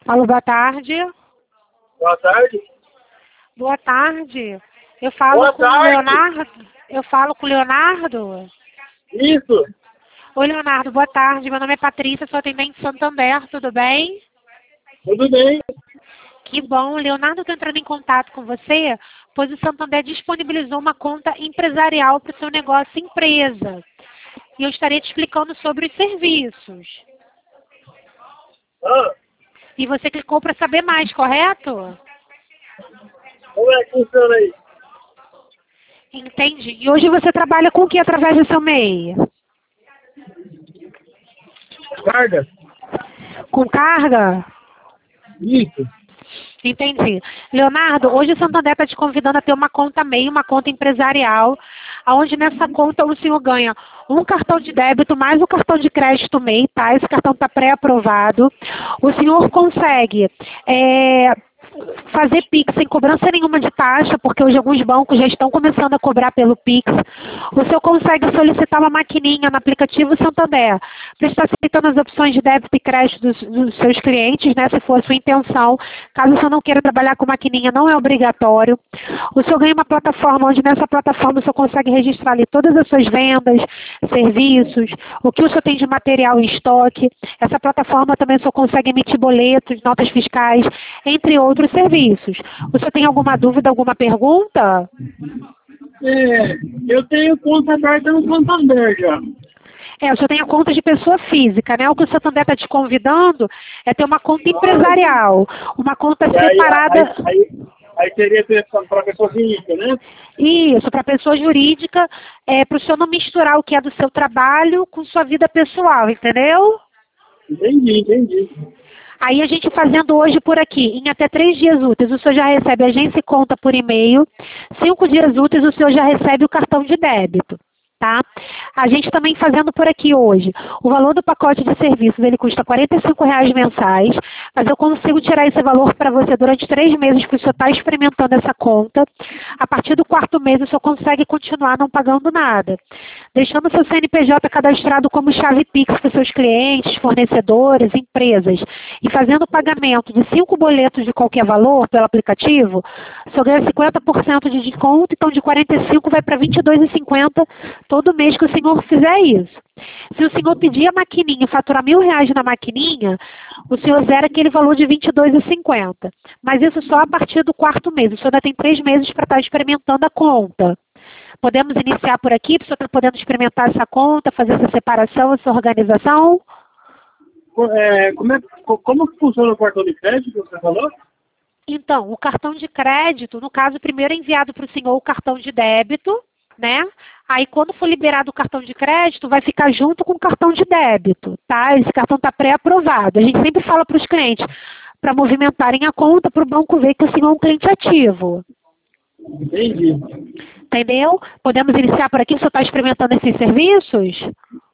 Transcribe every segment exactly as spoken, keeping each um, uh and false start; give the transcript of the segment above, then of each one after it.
Alô, boa tarde. Boa tarde. Boa tarde. Eu falo Boa com o tarde. Leonardo. Eu falo com o Leonardo. Isso. Oi, Leonardo, boa tarde. Meu nome é Patrícia, sou atendente de Santander, tudo bem? Tudo bem? Que bom. Leonardo, estou entrando em contato com você, pois o Santander disponibilizou uma conta empresarial para o seu negócio empresa. E eu estarei te explicando sobre os serviços. Ah, E você clicou para saber mais, correto? como é que funciona aí? Entendi. E hoje você trabalha com o que através do seu M E I? Carga? Com carga? Isso. Entendi. Leonardo, hoje o Santander está te convidando a ter uma conta M E I, uma conta empresarial, onde nessa conta o senhor ganha um cartão de débito mais o cartão de crédito M E I, tá? Esse cartão está pré-aprovado. O senhor consegue é, fazer Pix sem cobrança nenhuma de taxa, porque hoje alguns bancos já estão começando a cobrar pelo Pix. O senhor consegue solicitar uma maquininha no aplicativo Santander para estar aceitando as opções de débito e crédito dos, dos seus clientes, né, se for a sua intenção. Caso o senhor não queira trabalhar com maquininha, não é obrigatório. O senhor ganha uma plataforma, onde nessa plataforma o senhor consegue registrar ali todas as suas vendas, serviços, o que o senhor tem de material em estoque. Essa plataforma também o senhor consegue emitir boletos, notas fiscais, entre outros serviços. O senhor tem alguma dúvida, alguma pergunta? É, eu tenho conta aberta no Santander já. É, o senhor tem a conta de pessoa física, né? O que o Santander está te convidando é ter uma conta empresarial, uma conta E aí, separada. aí, aí, aí teria que ser para pessoa física, né? Isso, para pessoa jurídica, é, para o senhor não misturar o que é do seu trabalho com sua vida pessoal, entendeu? Entendi, entendi. Aí a gente fazendo hoje por aqui, em até três dias úteis, o senhor já recebe a agência e conta por e-mail. Cinco dias úteis, o senhor já recebe o cartão de débito. Tá? A gente também fazendo por aqui hoje. O valor do pacote de serviços, ele custa quarenta e cinco reais mensais, mas eu consigo tirar esse valor para você durante três meses que o senhor está experimentando essa conta. A partir do quarto mês, o senhor consegue continuar não pagando nada, deixando o seu C N P J cadastrado como chave Pix para os seus clientes, fornecedores, empresas, e fazendo o pagamento de cinco boletos de qualquer valor pelo aplicativo, o senhor ganha cinquenta por cento de desconto, então de quarenta e cinco vai para vinte e dois reais e cinquenta centavos todo mês que o senhor fizer isso. Se o senhor pedir a maquininha e faturar mil reais na maquininha, o senhor zera aquele valor de vinte e dois reais e cinquenta centavos. Mas isso só a partir do quarto mês. O senhor ainda tem três meses para estar experimentando a conta. Podemos iniciar por aqui, para o senhor estar podendo experimentar essa conta, fazer essa separação, essa organização? É, como, é, como que funciona o cartão de crédito que você falou? Então, o cartão de crédito, no caso, primeiro é enviado para o senhor o cartão de débito, né? Aí quando for liberado o cartão de crédito, vai ficar junto com o cartão de débito, tá? Esse cartão está pré-aprovado. A gente sempre fala para os clientes, para movimentarem a conta, para o banco ver que o senhor é um cliente ativo. Entendi. Entendeu? Podemos iniciar por aqui, o senhor está experimentando esses serviços?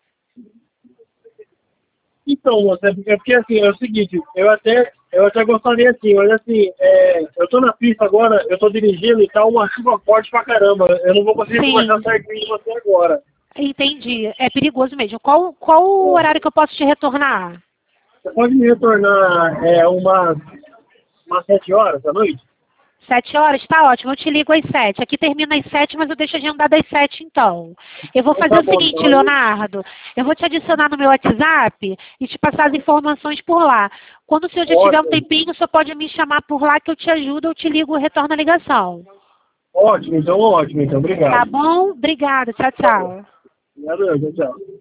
Então, moça, é porque assim, é o seguinte, eu até, eu até gostaria assim, mas assim, é, eu tô na pista agora, eu tô dirigindo e tá uma chuva forte pra caramba. Eu não vou conseguir Sim. conversar certinho com você agora. Entendi. É perigoso mesmo. Qual, qual o horário que eu posso te retornar? Você pode me retornar é, umas, umas sete horas da noite? Sete horas? Tá ótimo, eu te ligo às sete. Aqui termina às sete, mas eu deixo agendado às sete então. Eu vou Então fazer tá o bom, seguinte, então. Leonardo. Eu vou te adicionar no meu WhatsApp e te passar as informações por lá. Quando o senhor já tiver um Ótimo, tempinho, o senhor pode me chamar por lá que eu te ajudo, eu te ligo, retorno a ligação. ótimo, então ótimo, então, Tá obrigado. bom? Obrigada. Tchau, Tá bom. tchau. Obrigado, tchau, tchau.